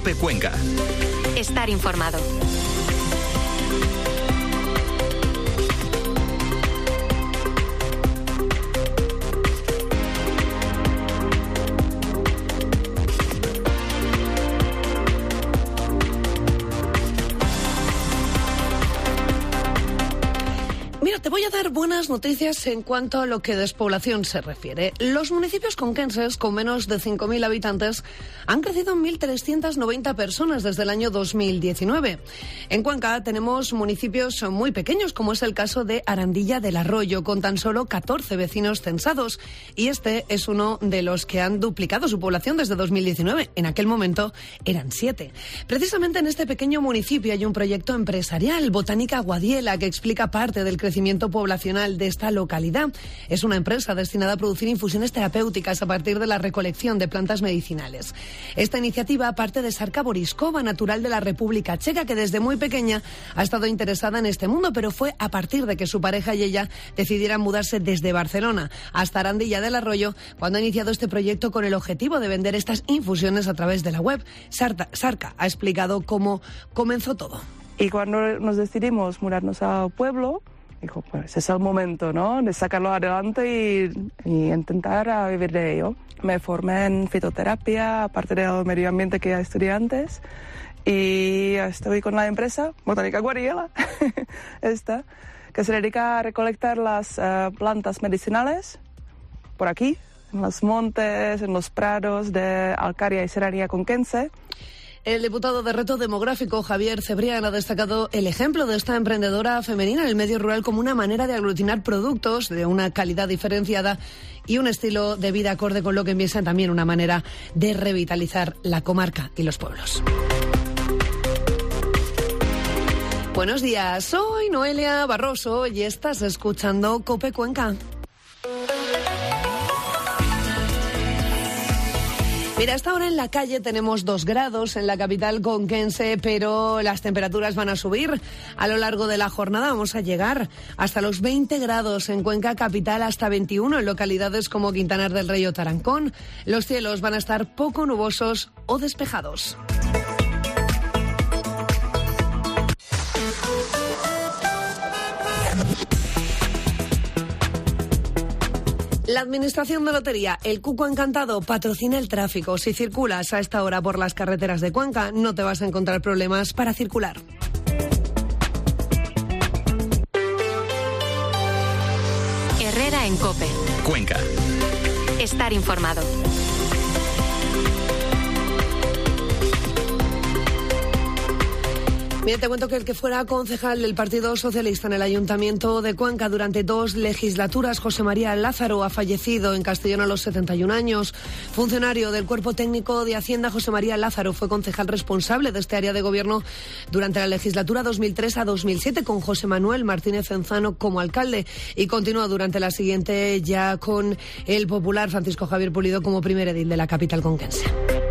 COPE Cuenca. Estar informado. Mira, te voy a dar buenas noticias en cuanto a lo que despoblación se refiere. Los municipios conquenses con menos de 5.000 habitantes han crecido en 1.390 personas desde el año 2019. En Cuenca tenemos municipios muy pequeños, como es el caso de Arandilla del Arroyo, con tan solo 14 vecinos censados. Y este es uno de los que han duplicado su población desde 2019. En aquel momento eran 7. Precisamente en este pequeño municipio hay un proyecto empresarial, Botánica Guadiela, que explica parte del crecimiento poblacional de esta localidad. Es una empresa destinada a producir infusiones terapéuticas a partir de la recolección de plantas medicinales. Esta iniciativa parte de Sarka Borískova, natural de la República Checa, que desde muy pequeña ha estado interesada en este mundo, pero fue a partir de que su pareja y ella decidieran mudarse desde Barcelona hasta Arandilla del Arroyo cuando ha iniciado este proyecto con el objetivo de vender estas infusiones a través de la web. Sarka ha explicado cómo comenzó todo. Y cuando nos decidimos mudarnos al pueblo, dijo, pues es el momento, ¿no?, de sacarlo adelante y intentar vivir de ello. Me formé en fitoterapia, aparte del medio ambiente que ya estudié antes, y estoy con la empresa Botánica Guadiela, esta, que se dedica a recolectar las plantas medicinales por aquí, en los montes, en los prados de Alcaria y Serranía conquense. El diputado de Reto Demográfico, Javier Cebrián, ha destacado el ejemplo de esta emprendedora femenina en el medio rural como una manera de aglutinar productos de una calidad diferenciada y un estilo de vida acorde con lo que empieza también una manera de revitalizar la comarca y los pueblos. Buenos días, soy Noelia Barroso y estás escuchando COPE Cuenca. Mira, hasta ahora en la calle tenemos 2 grados en la capital conquense, pero las temperaturas van a subir a lo largo de la jornada. Vamos a llegar hasta los 20 grados en Cuenca capital, hasta 21 en localidades como Quintanar del Rey o Tarancón. Los cielos van a estar poco nubosos o despejados. La Administración de Lotería, el Cuco Encantado, patrocina el tráfico. Si circulas a esta hora por las carreteras de Cuenca, no te vas a encontrar problemas para circular. Herrera en COPE. Cuenca. Estar informado. Mira, te cuento que el que fuera concejal del Partido Socialista en el Ayuntamiento de Cuenca durante 2 legislaturas, José María Lázaro, ha fallecido en Castellón a los 71 años. Funcionario del Cuerpo Técnico de Hacienda, José María Lázaro fue concejal responsable de este área de gobierno durante la legislatura 2003 a 2007 con José Manuel Martínez Enzano como alcalde y continuó durante la siguiente ya con el popular Francisco Javier Pulido como primer edil de la capital conquense.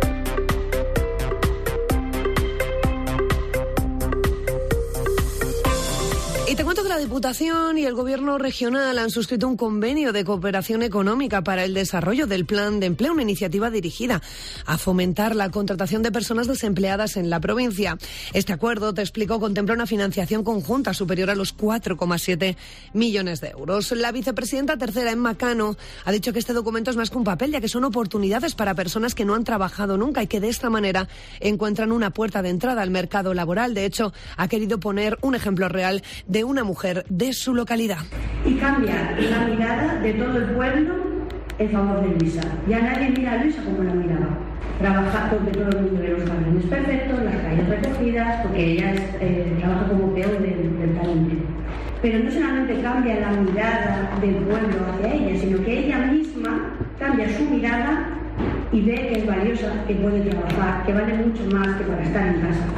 Y te cuento que la Diputación y el Gobierno regional han suscrito un convenio de cooperación económica para el desarrollo del Plan de Empleo, una iniciativa dirigida a fomentar la contratación de personas desempleadas en la provincia. Este acuerdo, te explico, contempla una financiación conjunta superior a los 4,7 millones de euros. La vicepresidenta tercera, Emma Cano, ha dicho que este documento es más que un papel, ya que son oportunidades para personas que no han trabajado nunca y que de esta manera encuentran una puerta de entrada al mercado laboral. De hecho, ha querido poner un ejemplo real de una mujer de su localidad. Y cambia la mirada de todo el pueblo en favor de Luisa. Ya nadie mira a Luisa como la miraba. Trabaja porque todo el mundo ve los jardines perfectos, las calles recogidas, porque ella trabaja como peón del talento. Pero no solamente cambia la mirada del pueblo hacia ella, sino que ella misma cambia su mirada y ve que es valiosa, que puede trabajar, que vale mucho más que para estar en casa.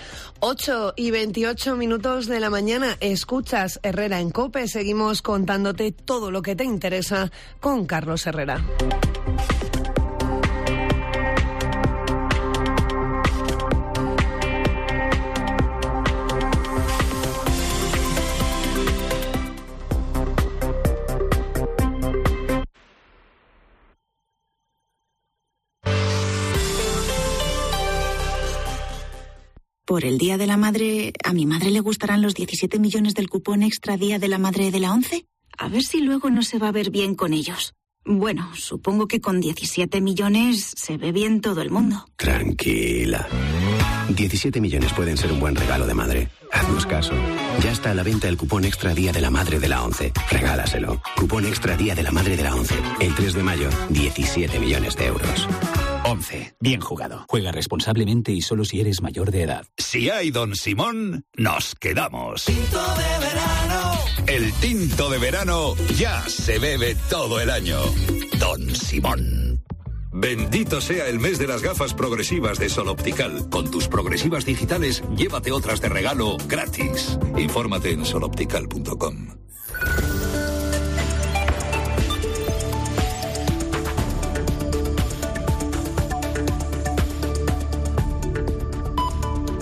8:28 de la mañana, escuchas Herrera en COPE. Seguimos contándote todo lo que te interesa con Carlos Herrera. Por el Día de la Madre, ¿a mi madre le gustarán los 17 millones del cupón extra Día de la Madre de la ONCE? A ver si luego no se va a ver bien con ellos. Bueno, supongo que con 17 millones se ve bien todo el mundo. Tranquila. 17 millones pueden ser un buen regalo de madre. Haznos caso. Ya está a la venta el cupón extra Día de la Madre de la ONCE. Regálaselo. Cupón extra Día de la Madre de la ONCE. El 3 de mayo, 17 millones de euros. 11. Bien jugado. Juega responsablemente y solo si eres mayor de edad. Si hay Don Simón, nos quedamos. Tinto de verano. El tinto de verano ya se bebe todo el año. Don Simón. Bendito sea el mes de las gafas progresivas de Sol Optical. Con tus progresivas digitales, llévate otras de regalo gratis. Infórmate en soloptical.com.